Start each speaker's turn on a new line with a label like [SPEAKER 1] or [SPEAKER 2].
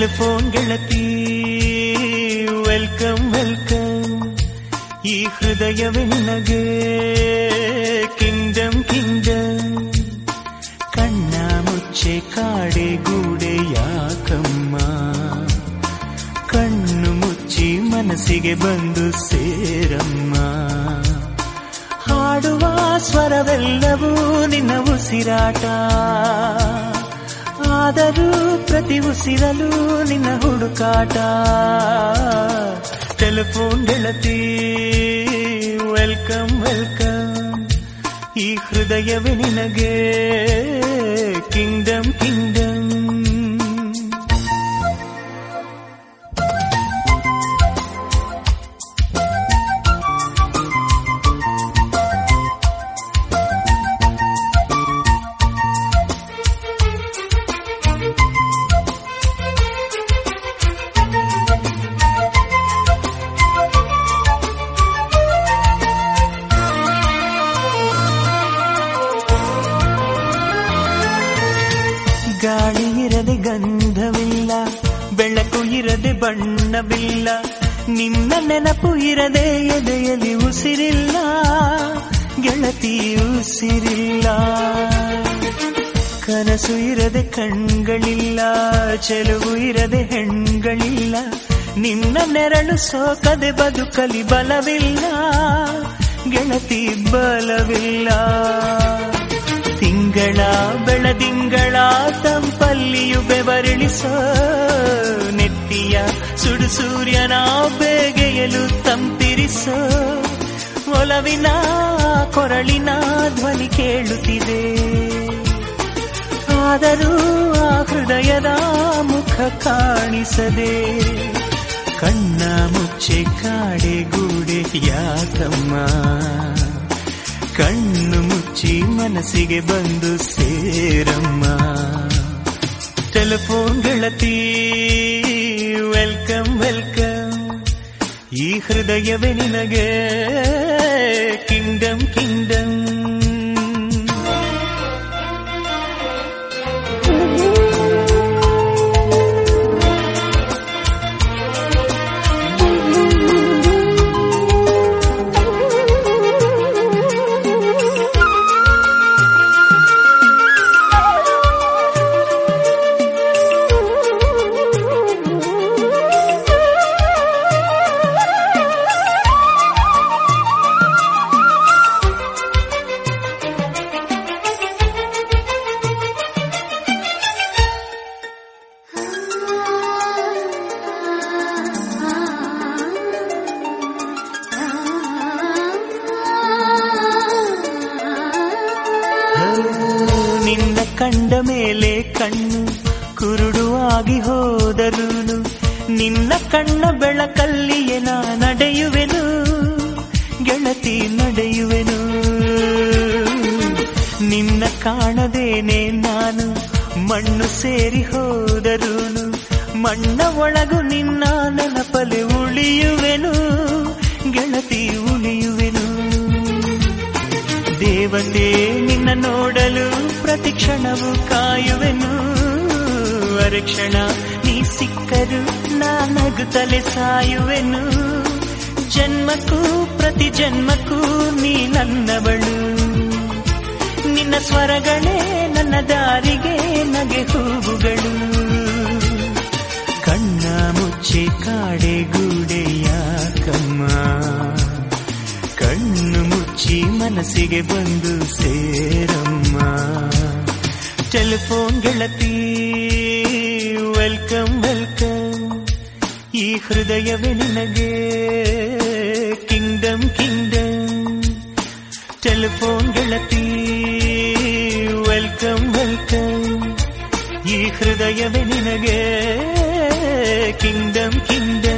[SPEAKER 1] Telephone ಗೆಳತಿ welcome welcome, ಈ ಹೃದಯವೇ ನಿನಗೆ ಕಿಂಗ್ಡಮ್ ಕಿಂಗ್ಡಮ್. ಕಣ್ಣ ಮುಚ್ಚೆ ಕಾಡೆ ಗೂಡೆ ಯಾಕಮ್ಮ, ಕಣ್ಣು ಮುಚ್ಚಿ ಮನಸ್ಸಿಗೆ ಬಂದು ಸೇರಮ್ಮ. ಹಾಡುವ ಸ್ವರವೆಲ್ಲವೂ ನಿನ್ನ ಉಸಿರಾಟ, ಆದರೂ ಪ್ರತಿ ಉಸಿರಲು ನಿನ್ನ ಹುಡುಕಾಟ. ಟೆಲಿಫೋನ್ ಗೆಳತಿ ವೆಲ್ಕಮ್ ವೆಲ್ಕಮ್, ಈ ಹೃದಯವೇ ನಿನಗೆ ಕಿಂಗ್ಡಮ್ ಕಿಂಗ್ಡಮ್. ಗಾಳಿ ಇರದೆ ಗಂಧವಿಲ್ಲ, ಬೆಳಕು ಇರದೆ ಬಣ್ಣವಿಲ್ಲ, ನಿನ್ನ ನೆನಪು ಇರದೆ ಎದೆಯಲ್ಲಿ ಉಸಿರಿಲ್ಲ, ಗೆಳತಿ ಉಸಿರಿಲ್ಲ. ಕನಸು ಇರದೆ ಕಣ್ಗಳಿಲ್ಲ, ಚೆಲುವು ಇರದೆ ಹೆಣ್ಗಳಿಲ್ಲ, ನಿನ್ನ ನೆರಳು ಸೋಕದೆ ಬದುಕಲಿ ಬಲವಿಲ್ಲ, ಗೆಳತಿ ಬಲವಿಲ್ಲ. ತಿಂಗಳ ಬೆಳದಿಂಗಳ ತಂಪಲ್ಲಿಯು ಬೆವರಿಳಿಸೋ, ನೆತ್ತಿಯ ಸುಡು ಸೂರ್ಯನ ಬೇಗೆಯಲು ತಂಪಿರಿಸೋ, ಒಲವಿನ ಕೊರಳಿನ ಧ್ವನಿ ಕೇಳುತ್ತಿದೆ, ಆದರೂ ಆ ಹೃದಯದ ಮುಖ ಕಾಣಿಸದೆ. ಕಣ್ಣ ಮುಚ್ಚೆ ಕಾಡೆ ಗೂಡೆ ಯಾಕಮ್ಮ, ಕಣ್ಣು ಮುಚ್ಚಿ ಮನಸ್ಸಿಗೆ ಬಂದು ಸೇರಮ್ಮ. ಟೆಲಿಫೋನ್ ಗೆಳತಿ ವೆಲ್ಕಮ್ ವೆಲ್ಕಮ್, ಈ ಹೃದಯವೇ ನಿನಗೆ ಕಿಂಗ್ಡಮ್ ಕಿಂಗ್ಡಮ್. ನಿನ್ನ ಕಂಡ ಮೇಲೆ ಕಣ್ಣು ಕುರುಡುವಾಗಿ ಹೋದರೂನು, ನಿನ್ನ ಕಣ್ಣ ಬೆಳಕಲ್ಲಿಯೇ ನಾ ನಡೆಯುವೆನು, ಗೆಳತಿ ನಡೆಯುವೆನು. ನಿನ್ನ ಕಾಣದೇನೆ ನಾನು ಮಣ್ಣು ಸೇರಿ ಹೋದರೂನು, ಮಣ್ಣ ಒಳಗು ನಿನ್ನ ನೆನಪಲೆ ಉಳಿಯುವೆನು, ಗೆಳತಿ ಉಳಿಯುವೆನು. ದೇವತೆ ನಿನ್ನ ನೋಡಲು ಪ್ರತಿ ಕ್ಷಣವೂ ಕಾಯುವೆನು, ಅರಕ್ಷಣ ನೀ ಸಿಕ್ಕರು ನಾನಗುತ್ತಲೆ ಸಾಯುವೆನು. ಜನ್ಮಕ್ಕೂ ಪ್ರತಿ ಜನ್ಮಕ್ಕೂ ನೀ ನನ್ನವಳು, ನಿನ್ನ ಸ್ವರಗಳೇ ನನ್ನ ದಾರಿಗೆ ನಗೆ ಹೂವುಗಳು. ಕಣ್ಣ ಮುಚ್ಚೆ ಕಾಡೆ ಗೂಡೆ ಯಾಕಮ್ಮ, ಕಣ್ಣು ಮುಚ್ಚಿ ಮನಸ್ಸಿಗೆ ಬಂದು ಸೇರಮ್ಮ. ಟೆಲಿಫೋನ್ ಗೆಳತಿ ವೆಲ್ಕಮ್ ವೆಲ್ಕಮ್, ಈ ಹೃದಯವೇ ನಿನಗೆ ಕಿಂಗ್ಡಮ್ ಕಿಂಗ್ಡಮ್. ಟೆಲಿಫೋನ್ ಗೆಳತಿ ವೆಲ್ಕಮ್ ವೆಲ್ಕಮ್, ಈ ಹೃದಯವೇ ನಿನಗೆ ಕಿಂಗ್ಡಮ್ ಕಿಂಗ್ಡಮ್.